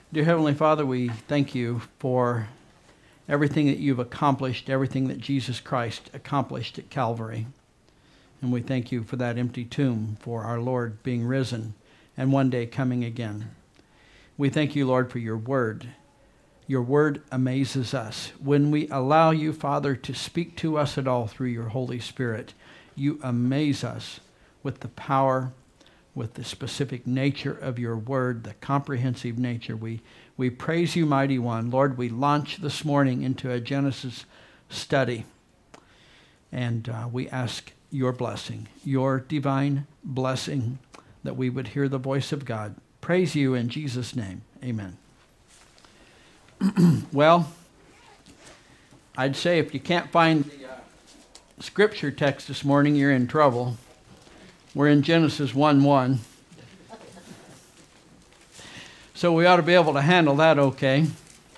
Dear Heavenly Father, we thank you for everything that you've accomplished, everything that Jesus Christ accomplished at Calvary. And we thank you for that empty tomb, for our Lord being risen and one day coming again. We thank you, Lord, for your word. Your word amazes us. When we allow you, Father, to speak to us at all through your Holy Spirit, you amaze us with the power, with the specific nature of your word, the comprehensive nature. We praise you, Mighty One. Lord, we launch this morning into a Genesis study, and we ask your blessing, your divine blessing, that we would hear the voice of God. Praise you in Jesus' name. Amen. Well, I'd say if you can't find the scripture text this morning, you're in trouble. We're in Genesis 1:1. So we ought to be able to handle that okay.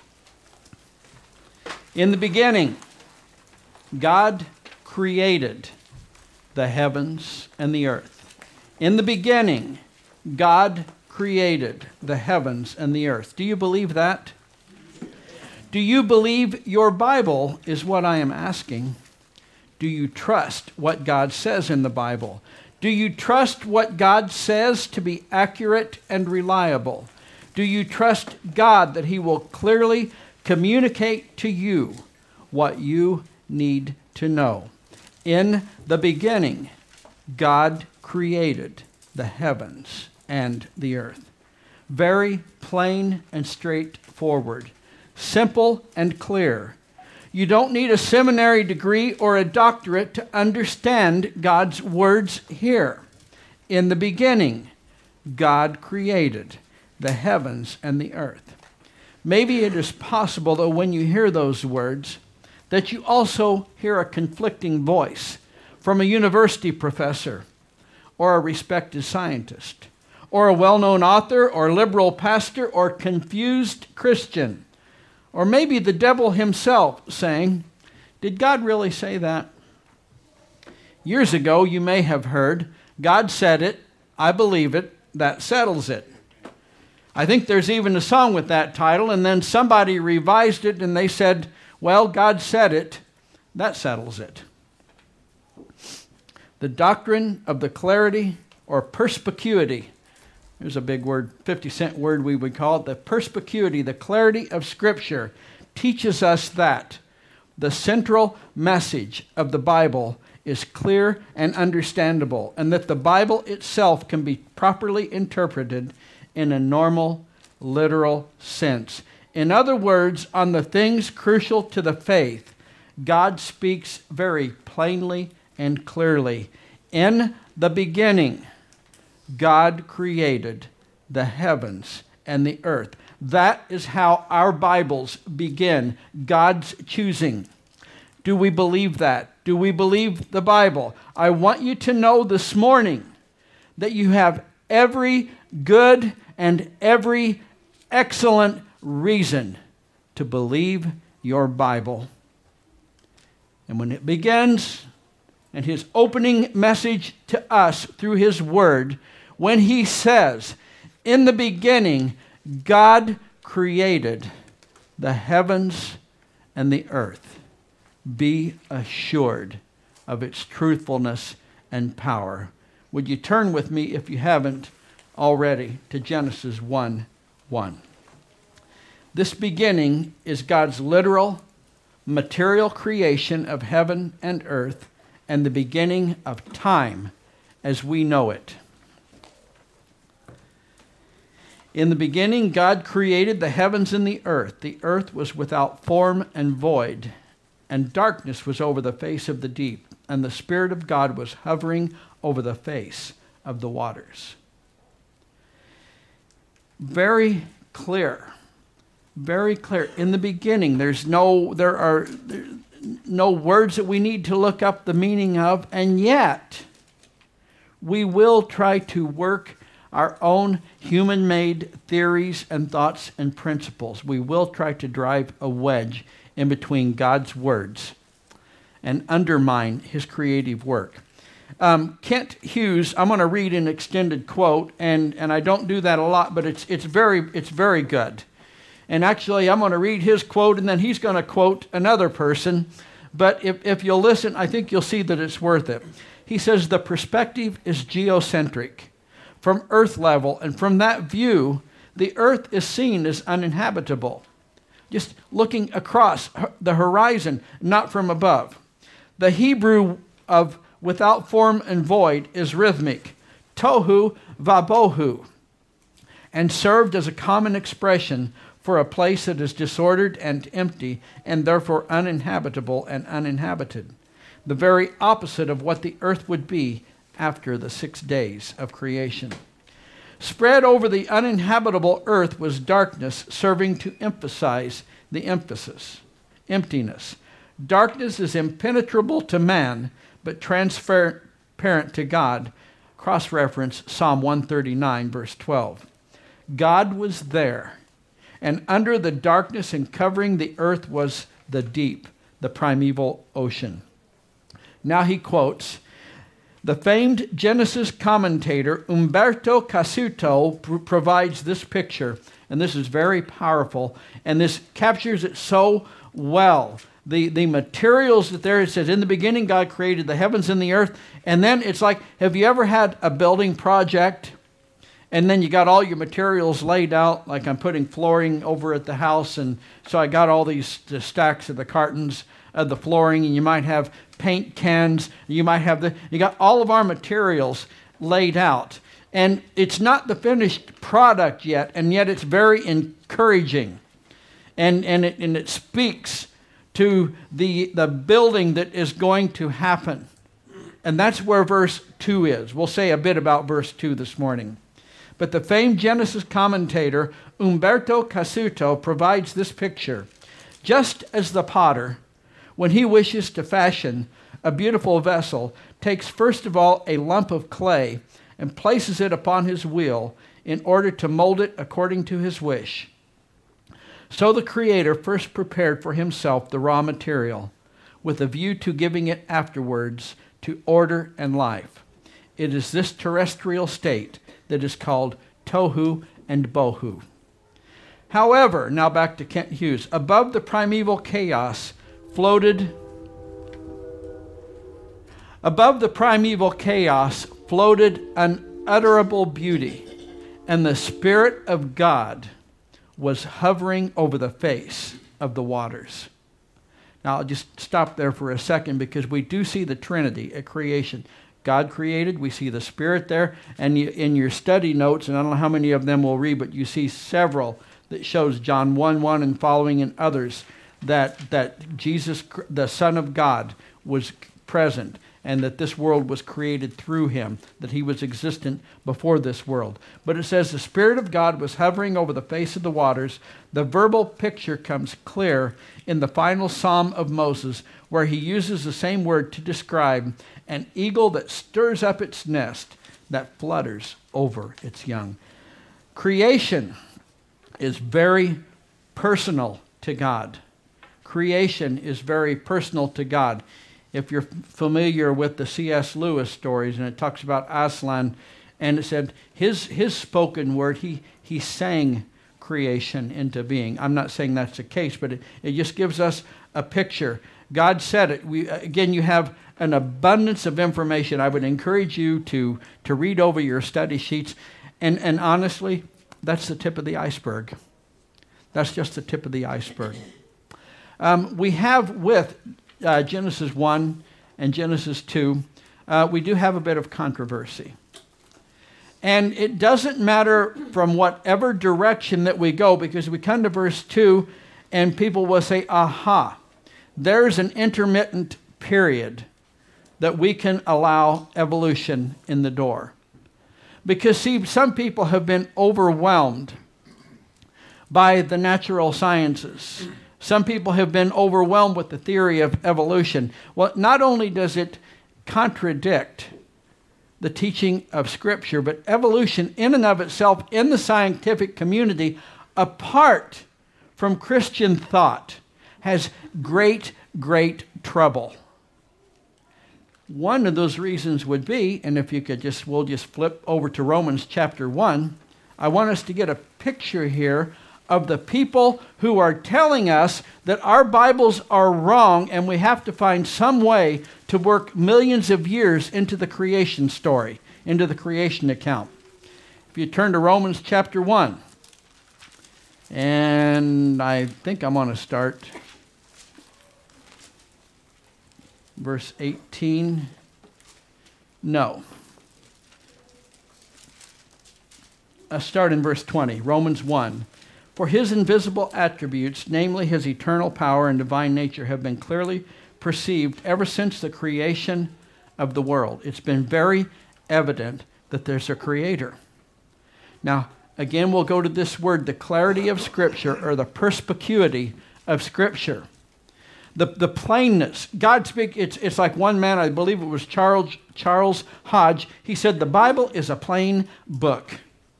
In the beginning, God created the heavens and the earth. In the beginning, God created the heavens and the earth. Do you believe that? Do you believe your Bible is what I am asking? Do you trust what God says in the Bible? Do you trust what God says to be accurate and reliable? Do you trust God that he will clearly communicate to you what you need to know? In the beginning, God created the heavens and the earth. Very plain and straightforward. Simple and clear. You don't need a seminary degree or a doctorate to understand God's words here. In the beginning, God created the heavens and the earth. Maybe it is possible, though, when you hear those words, that you also hear a conflicting voice from a university professor or a respected scientist or a well-known author or liberal pastor or confused Christian. Or maybe the devil himself saying, did God really say that? Years ago, you may have heard, God said it, I believe it, that settles it. I think there's even a song with that title, and then somebody revised it and they said, well, God said it, that settles it. The doctrine of the clarity or perspicuity. There's a big word, 50-cent word we would call it. The perspicuity, the clarity of Scripture, teaches us that the central message of the Bible is clear and understandable, and that the Bible itself can be properly interpreted in a normal, literal sense. In other words, on the things crucial to the faith, God speaks very plainly and clearly. In the beginning, God created the heavens and the earth. That is how our Bibles begin, God's choosing. Do we believe that? Do we believe the Bible? I want you to know this morning that you have every good and every excellent reason to believe your Bible. And when it begins, and his opening message to us through his word, when he says, in the beginning, God created the heavens and the earth, be assured of its truthfulness and power. Would you turn with me, if you haven't already, to Genesis 1:1. This beginning is God's literal, material creation of heaven and earth and the beginning of time as we know it. In the beginning, God created the heavens and the earth. The earth was without form and void, and darkness was over the face of the deep, and the Spirit of God was hovering over the face of the waters. Very clear. Very clear. In the beginning, there are no words that we need to look up the meaning of, and yet we will try to work our own human-made theories and thoughts and principles. We will try to drive a wedge in between God's words and undermine his creative work. Kent Hughes, I'm going to read an extended quote, and I don't do that a lot, but it's very good. And actually, I'm going to read his quote, and then he's going to quote another person. But if you'll listen, I think you'll see that it's worth it. He says, the perspective is geocentric, from earth level, and from that view, the earth is seen as uninhabitable. Just looking across the horizon, not from above. The Hebrew of without form and void is rhythmic, tohu vabohu, and served as a common expression for a place that is disordered and empty, and therefore uninhabitable and uninhabited. The very opposite of what the earth would be after the 6 days of creation. Spread over the uninhabitable earth was darkness, serving to emphasize the emphasis, emptiness. Darkness is impenetrable to man, but transparent to God. Cross-reference Psalm 139, verse 12. God was there, and under the darkness and covering the earth was the deep, the primeval ocean. Now he quotes, the famed Genesis commentator Umberto Cassuto provides this picture, and this is very powerful, and this captures it so well. The materials that there, it says, in the beginning God created the heavens and the earth, and then it's like, have you ever had a building project, and then you got all your materials laid out, like I'm putting flooring over at the house, and so I got all the stacks of the cartons of the flooring, and you might have paint cans, you got all of our materials laid out. And it's not the finished product yet, and yet it's very encouraging. And it speaks to the building that is going to happen. And that's where verse 2 is. We'll say a bit about verse 2 this morning. But the famed Genesis commentator Umberto Cassuto provides this picture. Just as the potter, when he wishes to fashion a beautiful vessel, takes first of all a lump of clay and places it upon his wheel in order to mold it according to his wish. So the Creator first prepared for himself the raw material, with a view to giving it afterwards to order and life. It is this terrestrial state that is called tohu and bohu. However, now back to Kent Hughes, above the primeval chaos floated unutterable beauty, and the Spirit of God was hovering over the face of the waters. Now, I'll just stop there for a second, because we do see the Trinity at creation. God created, we see the Spirit there, and in your study notes, and I don't know how many of them we'll read, but you see several that shows John 1:1 and following, and others, that Jesus, the Son of God, was present, and that this world was created through him, that he was existent before this world. But it says the Spirit of God was hovering over the face of the waters. The verbal picture comes clear in the final Psalm of Moses, where he uses the same word to describe an eagle that stirs up its nest, that flutters over its young. Creation is very personal to God. Creation is very personal to God. If you're familiar with the C.S. Lewis stories, and it talks about Aslan, and it said his spoken word, he sang creation into being. I'm not saying that's the case, but it just gives us a picture. God said it. Again, you have an abundance of information. I would encourage you to read over your study sheets. And honestly, that's the tip of the iceberg. That's just the tip of the iceberg. We have with Genesis 1 and Genesis 2, we do have a bit of controversy. And it doesn't matter from whatever direction that we go, because we come to verse 2 and people will say, aha, there's an intermittent period that we can allow evolution in the door. Because, see, some people have been overwhelmed by the natural sciences. Some people have been overwhelmed with the theory of evolution. Well, not only does it contradict the teaching of Scripture, but evolution in and of itself in the scientific community, apart from Christian thought, has great, great trouble. One of those reasons would be, and if you could we'll just flip over to Romans chapter 1. I want us to get a picture here of the people who are telling us that our Bibles are wrong and we have to find some way to work millions of years into the creation story, into the creation account. If you turn to Romans chapter 1, and I think I'm going to start verse 18. No. Start in verse 20, Romans 1. For his invisible attributes, namely his eternal power and divine nature, have been clearly perceived ever since the creation of the world. It's been very evident that there's a creator. Now, again, we'll go to this word, the clarity of Scripture, or the perspicuity of Scripture. The plainness. God speaks, it's like one man, I believe it was Charles Hodge, he said, the Bible is a plain book.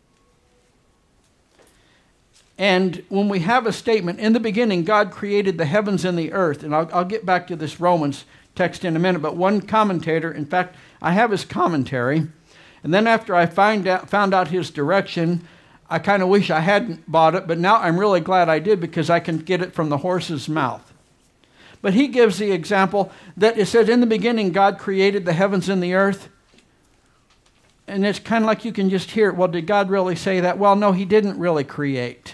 And when we have a statement, in the beginning, God created the heavens and the earth, and I'll get back to this Romans text in a minute, but one commentator, in fact, I have his commentary, and then after I found out his direction, I kind of wish I hadn't bought it, but now I'm really glad I did because I can get it from the horse's mouth. But he gives the example that it says, in the beginning, God created the heavens and the earth. And it's kind of like you can just hear it. Well, did God really say that? Well, no, he didn't really create.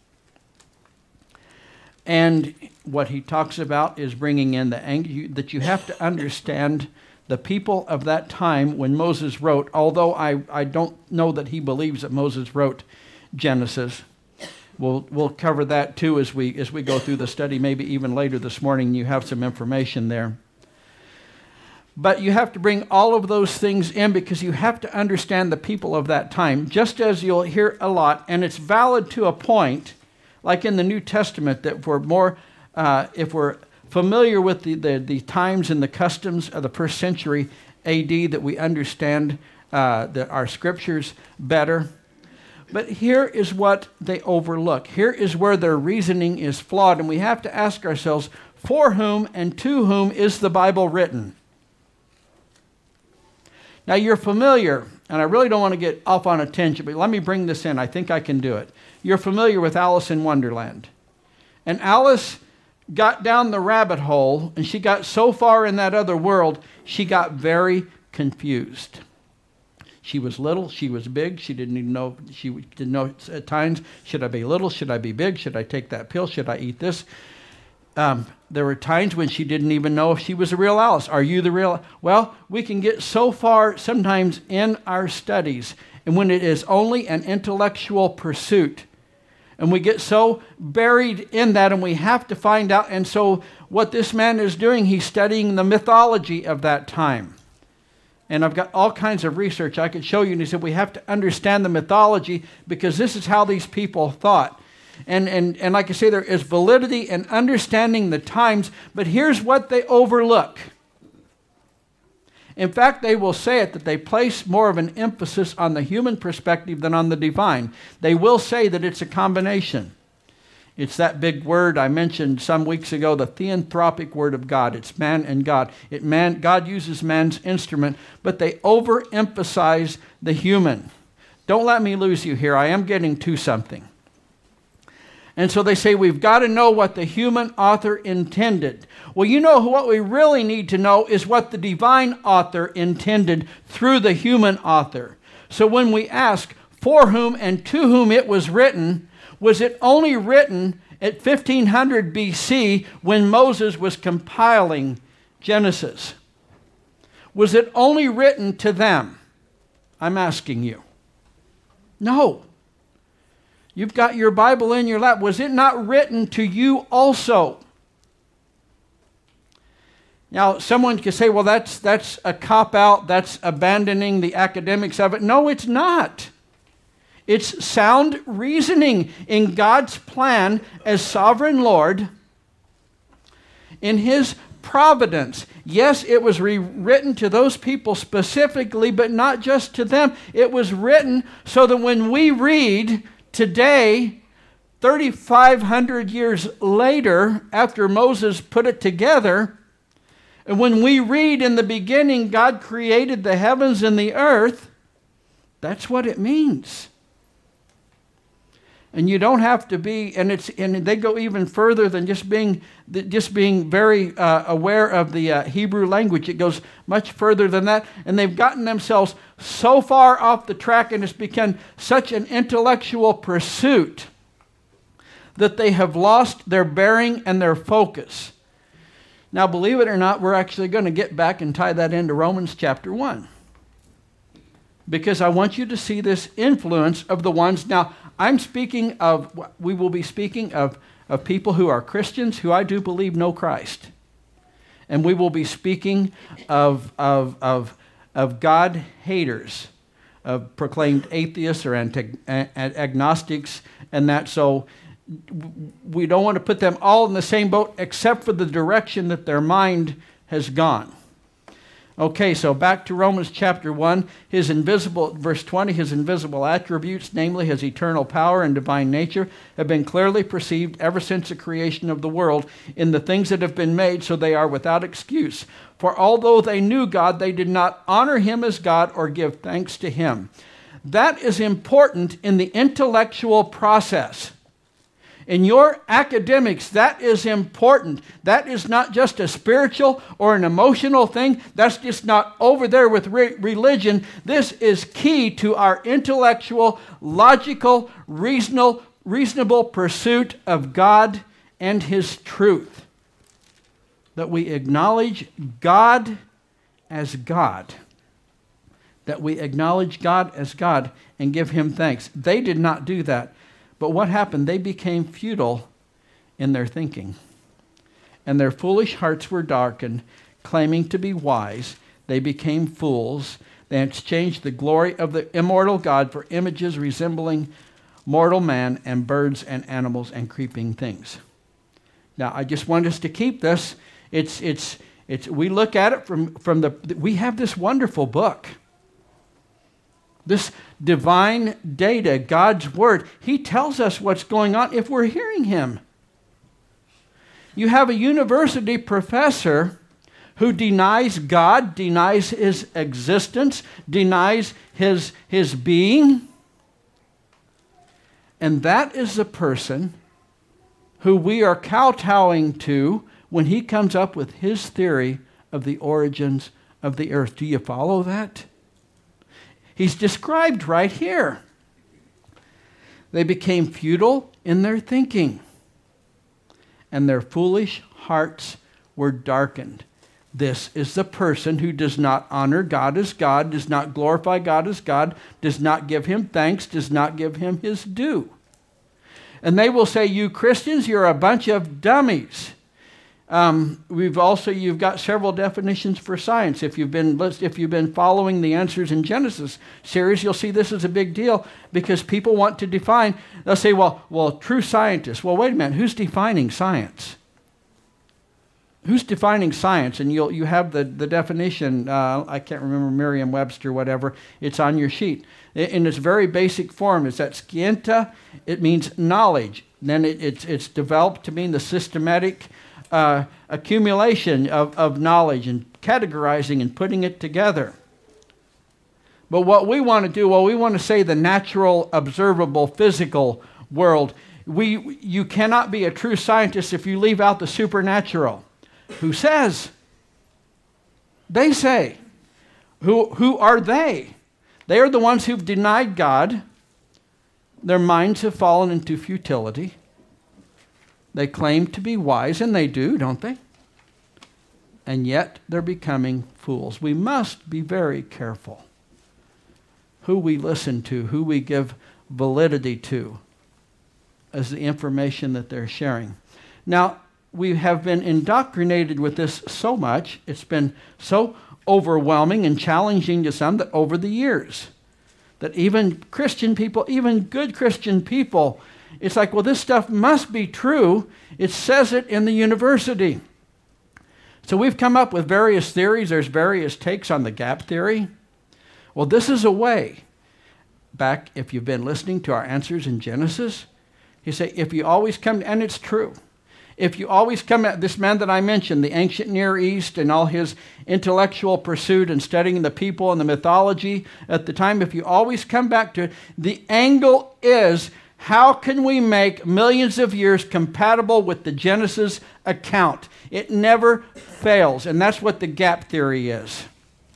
And what he talks about is bringing in the anger, that you have to understand the people of that time when Moses wrote, although I don't know that he believes that Moses wrote Genesis. We'll cover that too as we go through the study, maybe even later this morning. You have some information there. But you have to bring all of those things in because you have to understand the people of that time, just as you'll hear a lot, and it's valid to a point, like in the New Testament, that if we're familiar with the times and the customs of the first century AD, that we understand that our scriptures better. But here is what they overlook. Here is where their reasoning is flawed, and we have to ask ourselves, for whom and to whom is the Bible written? Now you're familiar, and I really don't want to get off on a tangent, but let me bring this in. I think I can do it. You're familiar with Alice in Wonderland. And Alice got down the rabbit hole, and she got so far in that other world, she got very confused. She was little, she was big, she didn't know at times, should I be little, should I be big, should I take that pill, should I eat this? There were times when she didn't even know if she was a real Alice. Are you the real? Well, we can get so far sometimes in our studies, and when it is only an intellectual pursuit, and we get so buried in that, and we have to find out, and so what this man is doing, he's studying the mythology of that time. And I've got all kinds of research I could show you. And he said, we have to understand the mythology because this is how these people thought. And like I say, there is validity in understanding the times, but here's what they overlook. In fact, they will say it, that they place more of an emphasis on the human perspective than on the divine. They will say that it's a combination. It's that big word I mentioned some weeks ago, the theanthropic word of God. It's man and God. God uses man's instrument, but they overemphasize the human. Don't let me lose you here. I am getting to something. And so they say we've got to know what the human author intended. Well, you know what we really need to know is what the divine author intended through the human author. So when we ask for whom and to whom it was written, was it only written at 1500 BC when Moses was compiling Genesis? Was it only written to them? I'm asking you. No. You've got your Bible in your lap. Was it not written to you also? Now, someone could say, well, that's a cop-out. That's abandoning the academics of it. No, it's not. It's sound reasoning in God's plan as sovereign Lord, in His providence. Yes, it was rewritten to those people specifically, but not just to them. It was written so that when we read today, 3,500 years later, after Moses put it together, and when we read in the beginning, God created the heavens and the earth, that's what it means. And you don't have to be, and they go even further than just being very aware of the Hebrew language. It goes much further than that. And they've gotten themselves so far off the track, and it's become such an intellectual pursuit that they have lost their bearing and their focus. Now, believe it or not, we're actually going to get back and tie that into Romans chapter 1. Because I want you to see this influence of the ones. Now, we will be speaking of people who are Christians, who I do believe know Christ. And we will be speaking of God haters, of proclaimed atheists or agnostics, and that. So we don't want to put them all in the same boat, except for the direction that their mind has gone. Okay, so back to Romans chapter 1. Verse 20, his invisible attributes, namely his eternal power and divine nature, have been clearly perceived ever since the creation of the world in the things that have been made, so they are without excuse. For although they knew God, they did not honor him as God or give thanks to him. That is important in the intellectual process. In your academics, that is important. That is not just a spiritual or an emotional thing. That's just not over there with religion. This is key to our intellectual, logical, reasonable pursuit of God and his truth. That we acknowledge God as God. That we acknowledge God as God and give him thanks. They did not do that. But what happened? They became futile in their thinking. And their foolish hearts were darkened, claiming to be wise. They became fools. They exchanged the glory of the immortal God for images resembling mortal man and birds and animals and creeping things. Now, I just want us to keep this. We look at it we have this wonderful book. This divine data, God's word, he tells us what's going on if we're hearing him. You have a university professor who denies God, denies his existence, denies his being. And that is the person who we are kowtowing to when he comes up with his theory of the origins of the earth. Do you follow that? He's described right here. They became futile in their thinking, and their foolish hearts were darkened. This is the person who does not honor God as God, does not glorify God as God, does not give him thanks, does not give him his due. And they will say, you Christians, you're a bunch of dummies. You've got several definitions for science. If you've been following the Answers in Genesis series, you'll see this is a big deal because people want to define. They'll say, well, true scientists. Well, wait a minute. Who's defining science? Who's defining science? And you have the definition. I can't remember, Merriam-Webster, whatever. It's on your sheet. In its very basic form, it's that scientia. It means knowledge. Then it's developed to mean the systematic accumulation of knowledge and categorizing and putting it together. But what we want to do, we want to say the natural, observable, physical world. You cannot be a true scientist if you leave out the supernatural. Who says? They say. Who are they? They are the ones who've denied God. Their minds have fallen into futility. They claim to be wise, and they do, don't they? And yet they're becoming fools. We must be very careful who we listen to, who we give validity to as the information that they're sharing. Now, we have been indoctrinated with this so much, it's been so overwhelming and challenging to some that over the years, that even Christian people, even good Christian people, it's like, well, this stuff must be true. It says it in the university. So we've come up with various theories. There's various takes on the gap theory. Well, this is a way. Back, if you've been listening to our Answers in Genesis, he say, if you always come, and it's true, if you always come at this man that I mentioned, the ancient Near East and all his intellectual pursuit and studying the people and the mythology at the time, if you always come back to it, the angle is, How can we make millions of years compatible with the Genesis account? It never fails, and that's what the gap theory is.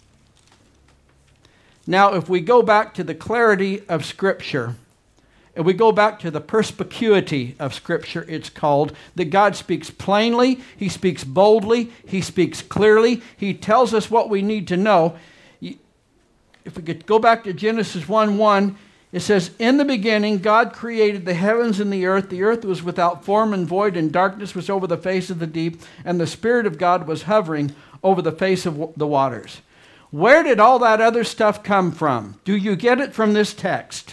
Now, if we go back to the clarity of Scripture, if we go back to the perspicuity of Scripture, it's called, that God speaks plainly, He speaks boldly, He speaks clearly, He tells us what we need to know. If we could go back to Genesis 1:1, it says, in the beginning, God created the heavens and the earth. The earth was without form and void, and darkness was over the face of the deep, and the Spirit of God was hovering over the face of the waters. Where did all that other stuff come from? Do you get it from this text?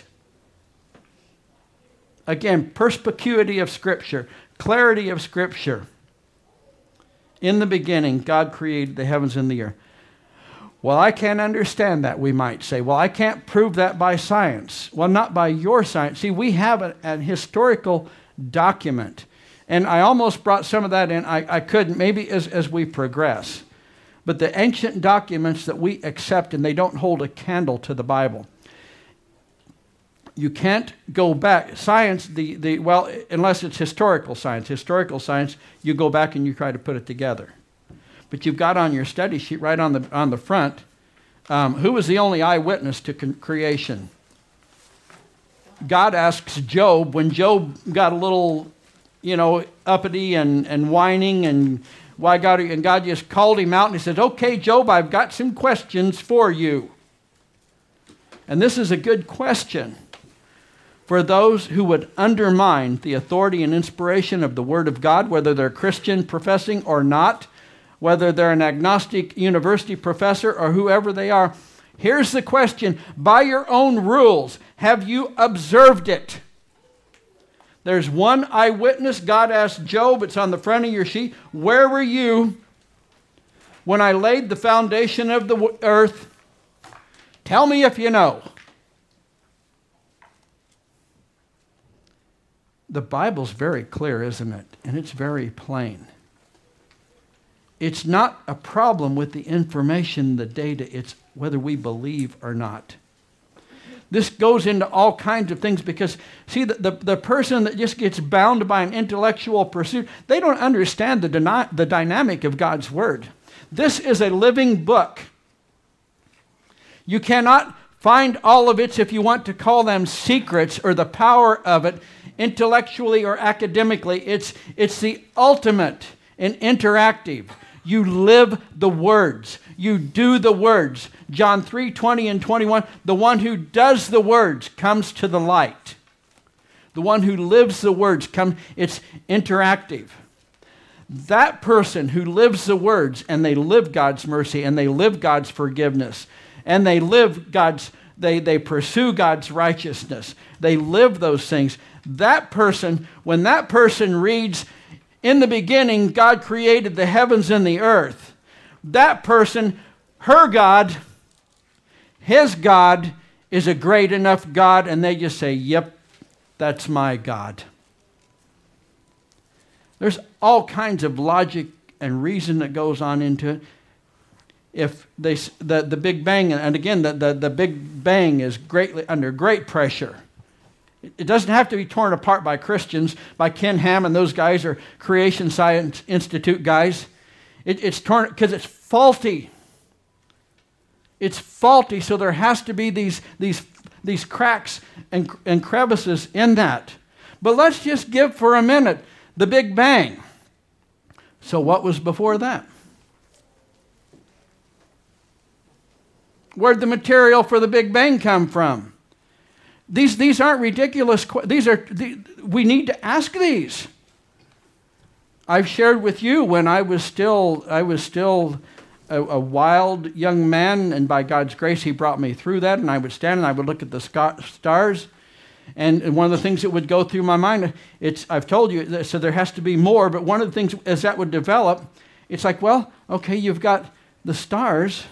Again, perspicuity of Scripture, clarity of Scripture. In the beginning, God created the heavens and the earth. Well, I can't understand that, we might say. Well, I can't prove that by science. Well, not by your science. See, we have an historical document. And I almost brought some of that in. I couldn't, maybe as we progress. But the ancient documents that we accept, and they don't hold a candle to the Bible. You can't go back. Science, well, unless it's historical science. Historical science, you go back and you try to put it together. But you've got on your study sheet right on the front, who was the only eyewitness to creation? God asks Job, when Job got a little, uppity and whining, and why God, and God just called him out and he said, okay, Job, I've got some questions for you. And this is a good question for those who would undermine the authority and inspiration of the Word of God, whether they're Christian professing or not, whether they're an agnostic university professor or whoever they are. Here's the question. By your own rules, have you observed it? There's one eyewitness. God asked Job, it's on the front of your sheet, where were you when I laid the foundation of the earth? Tell me if you know. The Bible's very clear, isn't it? And it's very plain. It's not a problem with the information, the data. It's whether we believe or not. This goes into all kinds of things because, see, the person that just gets bound by an intellectual pursuit, they don't understand the dynamic of God's Word. This is a living book. You cannot find all of its, if you want to call them secrets or the power of it, intellectually or academically. It's the ultimate in interactive. You live the words. You do the words. John 3:20 and 21, the one who does the words comes to the light. The one who lives the words it's interactive. That person who lives the words and they live God's mercy and they live God's forgiveness and they live they pursue God's righteousness. They live those things. That person, when that person reads, in the beginning, God created the heavens and the earth. That person, her God, his God is a great enough God, and they just say, yep, that's my God. There's all kinds of logic and reason that goes on into it. If the Big Bang, and again, the Big Bang is greatly under great pressure. It doesn't have to be torn apart by Christians, by Ken Ham and those guys, or Creation Science Institute guys. It's torn because it's faulty. It's faulty, so there has to be these cracks and crevices in that. But let's just give for a minute the Big Bang. So what was before that? Where'd the material for the Big Bang come from? These aren't ridiculous. We need to ask these. I've shared with you when I was still a wild young man, and by God's grace, He brought me through that. And I would stand and I would look at the stars, and one of the things that would go through my mind, I've told you, so there has to be more. But one of the things as that would develop, it's like, well, okay, you've got the stars,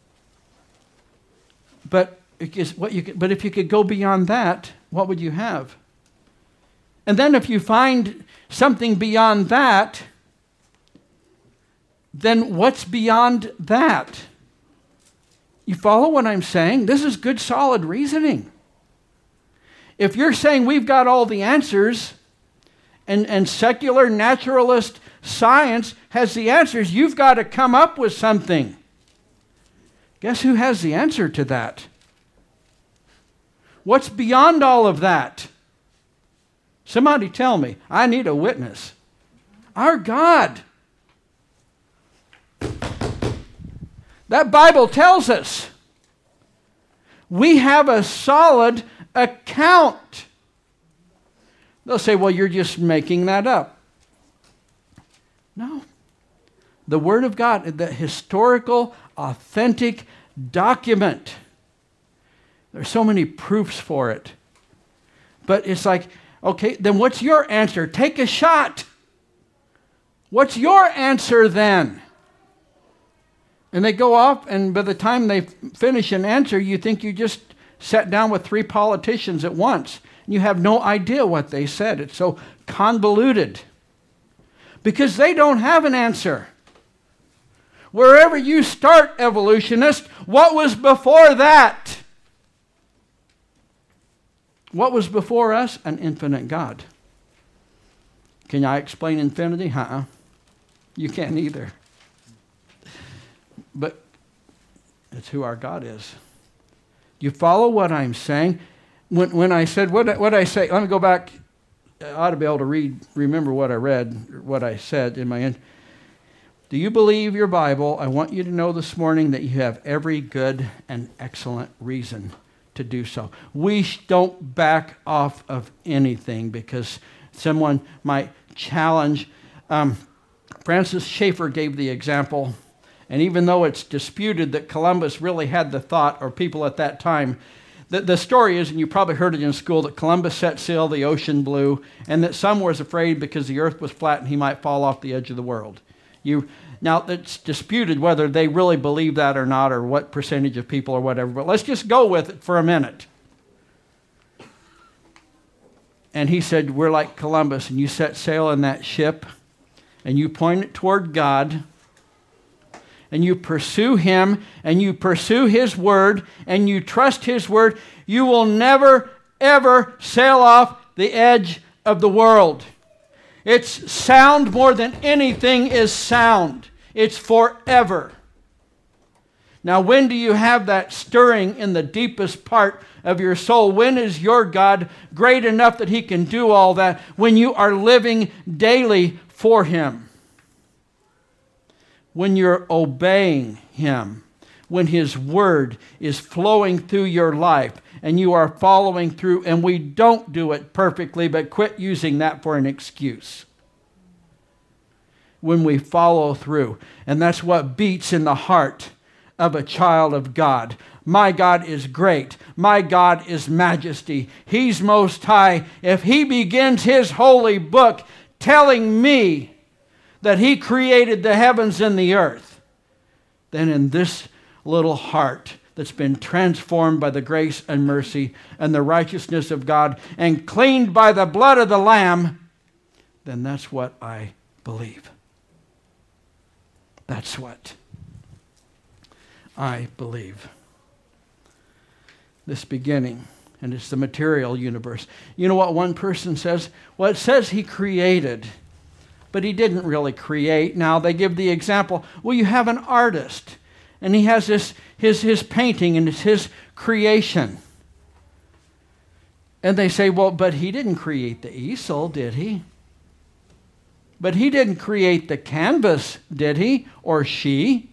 but if you could go beyond that, what would you have? And then if you find something beyond that, then what's beyond that? You follow what I'm saying? This is good, solid reasoning. If you're saying we've got all the answers and secular naturalist science has the answers, you've got to come up with something. Guess who has the answer to that? What's beyond all of that? Somebody tell me. I need a witness. Our God. That Bible tells us we have a solid account. They'll say, well, you're just making that up. No. The Word of God, the historical, authentic document. There's so many proofs for it. But it's like, okay, then what's your answer? Take a shot. What's your answer then? And they go off, and by the time they finish an answer, you think you just sat down with 3 politicians at once. And you have no idea what they said. It's so convoluted. Because they don't have an answer. Wherever you start, evolutionist, what was before that? What was before us? An infinite God. Can I explain infinity? You can't either. But it's who our God is. You follow what I'm saying? When I said, what I say, let me go back. I ought to be able to remember what I read, what I said in my end. Do you believe your Bible? I want you to know this morning that you have every good and excellent reason to do so. We don't back off of anything because someone might challenge. Francis Schaeffer gave the example, and even though it's disputed that Columbus really had the thought, or people at that time, the story is, and you probably heard it in school, that Columbus set sail, the ocean blew, and that some was afraid because the earth was flat and he might fall off the edge of the world. Now, it's disputed whether they really believe that or not, or what percentage of people or whatever, but let's just go with it for a minute. And he said, we're like Columbus, and you set sail in that ship, and you point it toward God, and you pursue Him, and you pursue His Word, and you trust His Word, you will never, ever sail off the edge of the world. It's sound more than anything is sound. It's forever. Now, when do you have that stirring in the deepest part of your soul? When is your God great enough that He can do all that? When you are living daily for Him. When you're obeying Him. When His Word is flowing through your life and you are following through, and we don't do it perfectly, but quit using that for an excuse. When we follow through. And that's what beats in the heart of a child of God. My God is great. My God is majesty. He's most high. If He begins His holy book telling me that He created the heavens and the earth, then in this little heart that's been transformed by the grace and mercy and the righteousness of God and cleaned by the blood of the Lamb, then that's what I believe. That's what I believe. This beginning, and it's the material universe. You know what one person says? Well, it says He created, but He didn't really create. Now, they give the example, well, you have an artist, and he has his painting, and it's his creation. And they say, well, but he didn't create the easel, did he? But he didn't create the canvas, did he? Or she?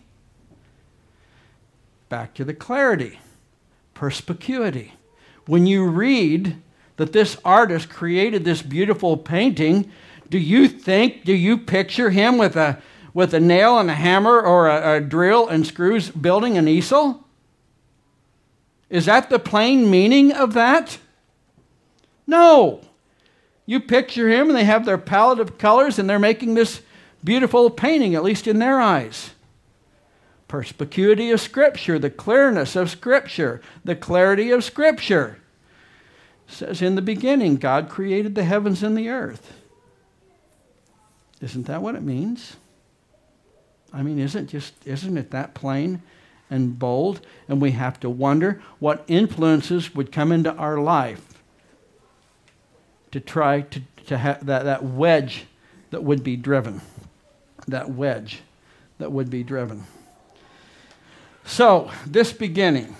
Back to the clarity, perspicuity. When you read that this artist created this beautiful painting, do you picture him with a nail and a hammer or a drill and screws building an easel? Is that the plain meaning of that? No. You picture him and they have their palette of colors and they're making this beautiful painting, at least in their eyes. Perspicuity of Scripture, the clearness of Scripture, the clarity of Scripture. It says in the beginning, God created the heavens and the earth. Isn't that what it means? I mean, isn't it that plain and bold? And we have to wonder what influences would come into our life to try to have that wedge that would be driven. That wedge that would be driven. So, this beginning,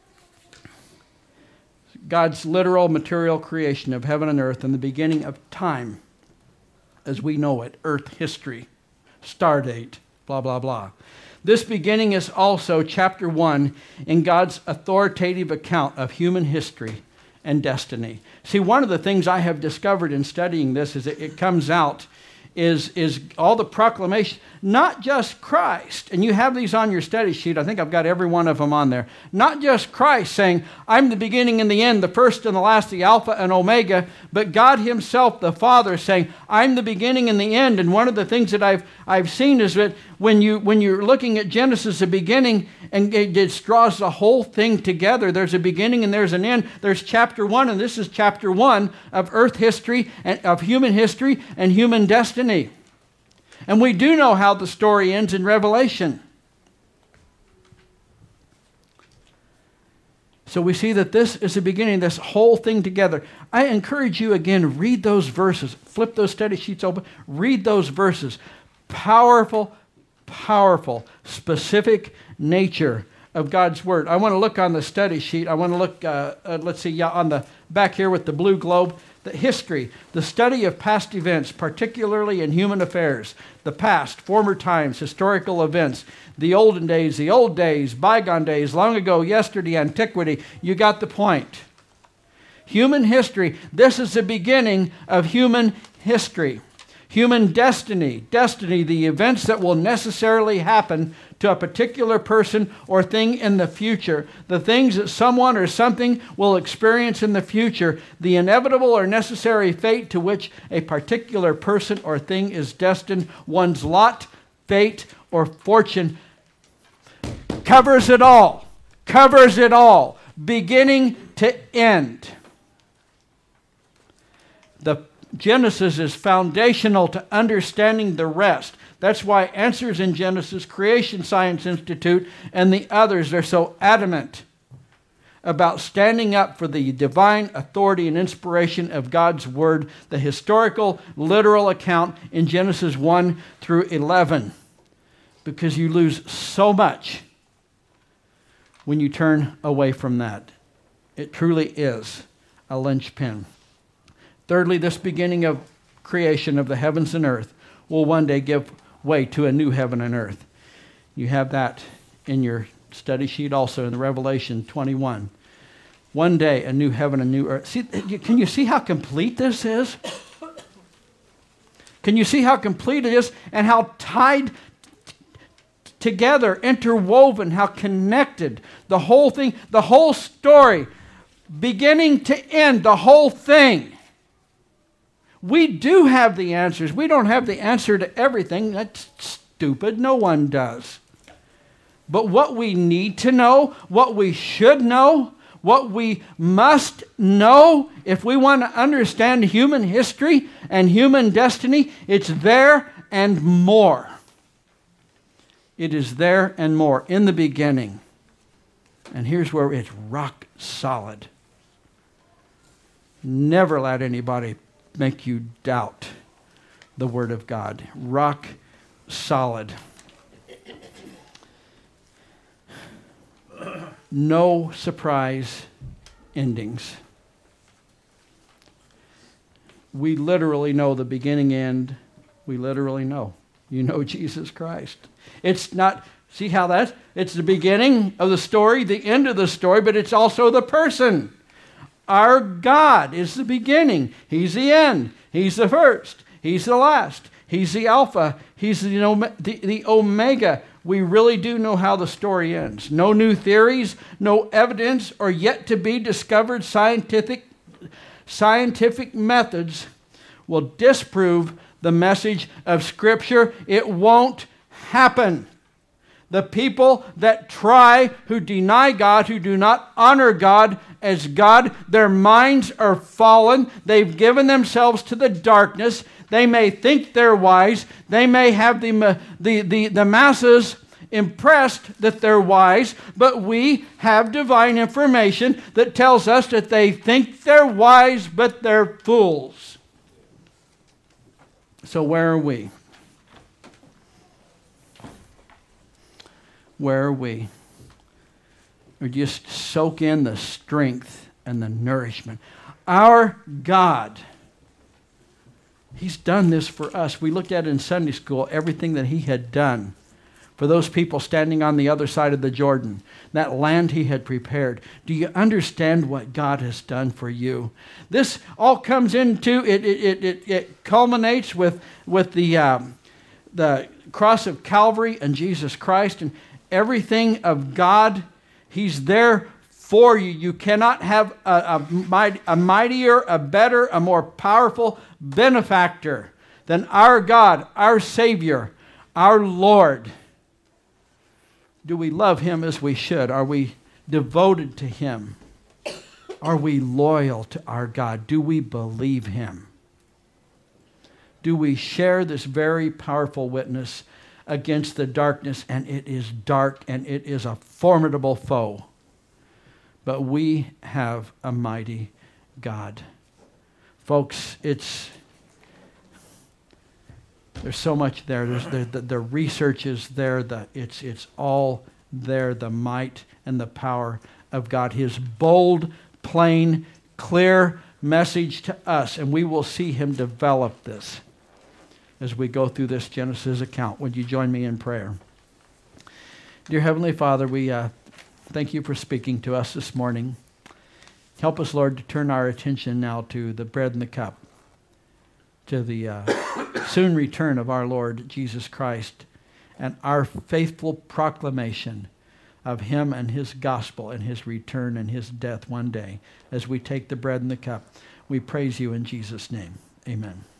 God's literal material creation of heaven and earth and the beginning of time as we know it, earth history, star date, blah, blah, blah. This beginning is also chapter 1 in God's authoritative account of human history and destiny. See, one of the things I have discovered in studying this is it comes out is all the proclamation, not just Christ, and you have these on your study sheet. I think I've got every one of them on there. Not just Christ saying, I'm the beginning and the end, the first and the last, the Alpha and Omega, but God himself, the Father, saying, I'm the beginning and the end. And one of the things that I've seen is that when you're looking at Genesis, the beginning, and it draws the whole thing together. There's a beginning and there's an end. There's chapter 1, and this is chapter 1 of earth history, and of human history and human destiny. And we do know how the story ends in Revelation. So we see that this is the beginning, this whole thing together. I encourage you again, read those verses. Flip those study sheets open. Read those verses. Powerful, powerful, specific nature of God's Word. I want to look on the study sheet. I want to look, on the back here with the blue globe. The history, the study of past events, particularly in human affairs, the past, former times, historical events, the olden days, the old days, bygone days, long ago, yesterday, antiquity. You got the point. Human history, this is the beginning of human history. Human destiny, the events that will necessarily happen to a particular person or thing in the future, the things that someone or something will experience in the future, the inevitable or necessary fate to which a particular person or thing is destined, one's lot, fate, or fortune, covers it all, beginning to end. The Genesis is foundational to understanding the rest. That's why Answers in Genesis, Creation Science Institute, and the others are so adamant about standing up for the divine authority and inspiration of God's Word, the historical, literal account in Genesis 1 through 11. Because you lose so much when you turn away from that. It truly is a linchpin. Thirdly, this beginning of creation of the heavens and earth will one day give way to a new heaven and earth. You have that in your study sheet also in the Revelation 21. One day, a new heaven and new earth. See, can you see how complete this is? Can you see how complete it is and how tied together, interwoven, how connected the whole thing, the whole story, beginning to end, the whole thing. We do have the answers. We don't have the answer to everything. That's stupid. No one does. But what we need to know, what we should know, what we must know, if we want to understand human history and human destiny, it's there and more. It is there and more in the beginning. And here's where it's rock solid. Never let anybody make you doubt the Word of God. Rock solid. No surprise endings. We literally know the beginning end. We literally know. You know Jesus Christ. It's not, see how that's, it's the beginning of the story, the end of the story, but it's also the person. Our God is the beginning. He's the end. He's the first. He's the last. He's the Alpha. He's the Omega. We really do know how the story ends. No new theories, no evidence, or yet to be discovered scientific methods will disprove the message of Scripture. It won't happen. The people that try, who deny God, who do not honor God as God, their minds are fallen. They've given themselves to the darkness. They may think they're wise. They may have the masses impressed that they're wise, but we have divine information that tells us that they think they're wise, but they're fools. So where are we? Where are we? Or just soak in the strength and the nourishment. Our God, He's done this for us. We looked at it in Sunday school, everything that He had done for those people standing on the other side of the Jordan, that land He had prepared. Do you understand what God has done for you? This all comes into, it culminates with the cross of Calvary and Jesus Christ and everything of God. He's there for you. You cannot have a mightier, a better, a more powerful benefactor than our God, our Savior, our Lord. Do we love Him as we should? Are we devoted to Him? Are we loyal to our God? Do we believe Him? Do we share this very powerful witness against the darkness? And it is dark and it is a formidable foe. But we have a mighty God. Folks, there's so much there. The research is there. It's all there. The might and the power of God. His bold, plain, clear message to us. And we will see Him develop this as we go through this Genesis account. Would you join me in prayer? Dear Heavenly Father, we thank You for speaking to us this morning. Help us, Lord, to turn our attention now to the bread and the cup, to the soon return of our Lord Jesus Christ and our faithful proclamation of Him and His gospel and His return and His death one day. As we take the bread and the cup, we praise You in Jesus' name. Amen.